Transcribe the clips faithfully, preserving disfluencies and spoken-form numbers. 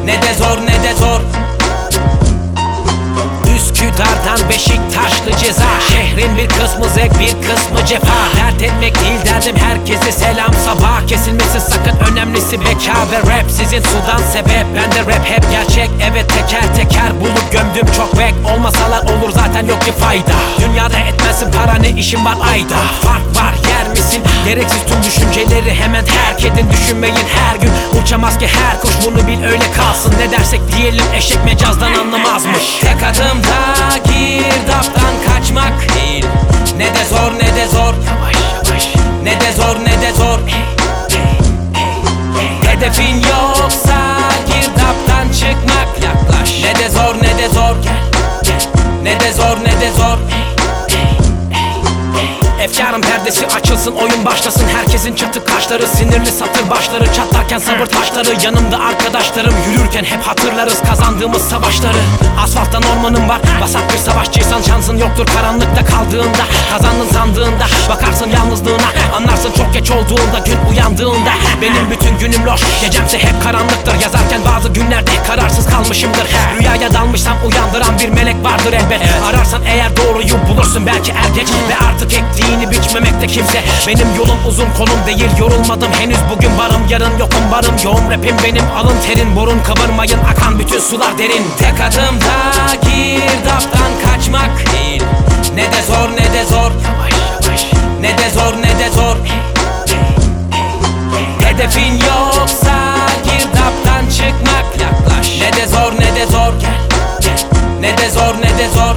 ne de zor ne de zor. Üsküdar'dan Beşiktaşlı ceza, şehrin bir kısmı zevk bir kısmı cefa. Dert etmek değil derdim herkese selam sabah. Kesilmesin sakın önemlisi beka ve rap. Sizin sudan sebep bende rap hep gerçek. Evet teker teker bulup gömdüm çok bek. Olmasalar olur zaten yok ki fayda. Dünyada etmezsin para ne işin var ayda. Fark var yer misin? Gereksiz tüm düşünceleri hemen terk edin. Düşünmeyin her gün uçamaz ki her kuş, bunu bil öyle kalsın. Ne dersek diyelim eşek mecazdan anlamazmış. Tek adımda girdaptan kaçmak değil, ne de zor ne de zor. Yavaş yavaş. Ne de zor ne de zor. Hedefin yoksa girdaptan çıkmak yaklaş. Ne de zor ne de zor. Ne de zor ne de zor. Efkarın perdesi açılsın, oyun başlasın. Herkesin çatık kaşları, sinirli satır başları. Çatlarken sabır taşları, yanımda arkadaşlarım. Yürürken hep hatırlarız kazandığımız savaşları. Asfalttan ormanım var, vasat bir savaşçıysan şansın yoktur karanlıkta kaldığında. Kazandın sandığında, bakarsın yalnızlığına. Anlarsın çok geç olduğunda, gün uyandığında. Benim bütün günüm loş, gecemse hep karanlıktır. Yazarken bazı günlerde kararsız kalmışımdır. Rüyaya dalmışsam uyandıran bir melek vardır elbet. Ararsan eğer doğruyu bulursun belki er geç. Ve artık ektiğini biçmemekte kimse. Benim yolum uzun kolum değil, yorulmadım henüz. Bugün varım yarın yokum, varım yoğun rapim benim. Alın terin burun kıvırmayın, akan bütün sular derin. Tek adımda girdaptan kaçmak değil, ne de zor ne de zor. Yavaş yavaş. Ne de zor ne de zor. Hedefin yoksa girdaptan çıkmak yaklaş. Ne de zor ne de zor. Ne de zor ne de zor.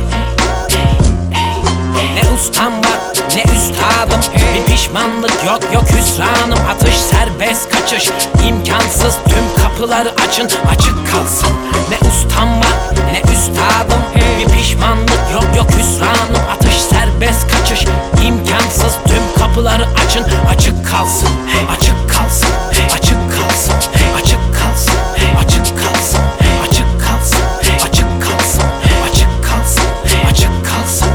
Ne ustam var ne üstadım, bir pişmanlık yok yok hüsranım. Atış serbest kaçış imkansız, tüm kapıları açın açık kalsın. Ne ustam var ne üstadım, bir pişmanlık yok yok hüsranım. Atış serbest kaçış imkansız, tüm kapıları açın açık kalsın. Açık kalsın, açık kalsın, açık kalsın, açık kalsın, açık kalsın, açık kalsın, açık kalsın, açık kalsın.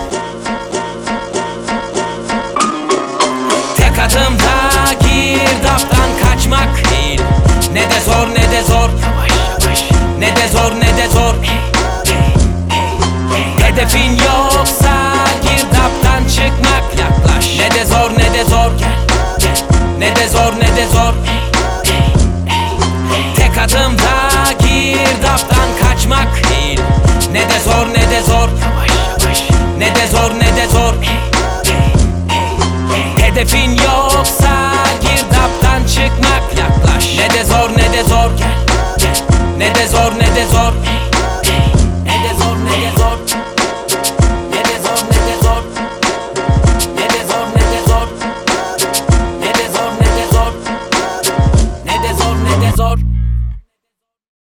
Tek adımda girdaptan kaçmak değil, ne de zor ne de zor. Yavaş yavaş. Ne de zor ne de zor. Hedefin yoksa girdaptan çıkmak yaklaş. Ne de zor ne de zor. Ne de zor ne de zor. Tek adımda girdaptan kaçmak değil, ne de zor ne de zor. Yavaş yavaş. Ne de zor ne de zor. Hedefin yoksa girdaptan çıkmak yaklaş. Ne de zor ne de zor. Ne de zor ne de zor.